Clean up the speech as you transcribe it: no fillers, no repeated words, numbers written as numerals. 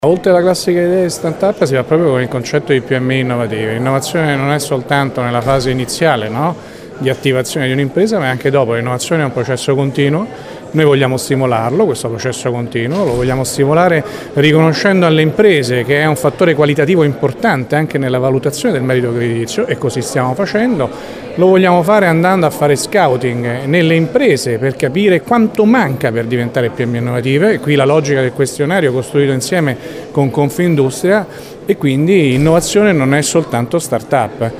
Oltre alla classica idea di startup si va proprio con il concetto di PMI innovativi. L'innovazione non è soltanto nella fase iniziale, no? Di attivazione di un'impresa, ma anche dopo. L'innovazione è un processo continuo, noi vogliamo stimolarlo, questo processo continuo, lo vogliamo stimolare riconoscendo alle imprese che è un fattore qualitativo importante anche nella valutazione del merito creditizio, e così stiamo facendo. Lo vogliamo fare andando a fare scouting nelle imprese per capire quanto manca per diventare PMI innovative, e qui la logica del questionario costruito insieme con Confindustria, e quindi innovazione non è soltanto startup.